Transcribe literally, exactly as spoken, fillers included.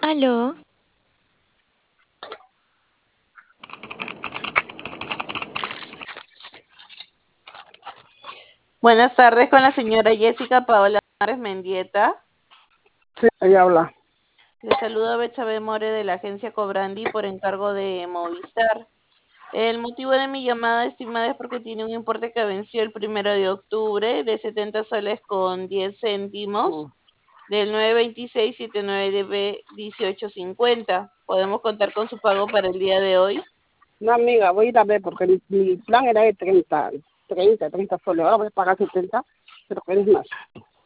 Aló, Buenas tardes con la señora Jessica Paola Álvarez Mendieta. Sí, ella habla. Le saluda Betsabe More de la agencia Cobrandi por encargo de Movistar. El motivo de mi llamada, estimada, es porque tiene un importe que venció el primero de octubre de setenta soles con diez céntimos Mm. del nueve veintiséis setenta y nueve D B dieciocho cincuenta. ¿Podemos contar con su pago para el día de hoy? No, amiga, voy a ir a ver porque mi, mi plan era de treinta, treinta, treinta soles. Ahora voy a pagar setenta, pero ¿quieres más?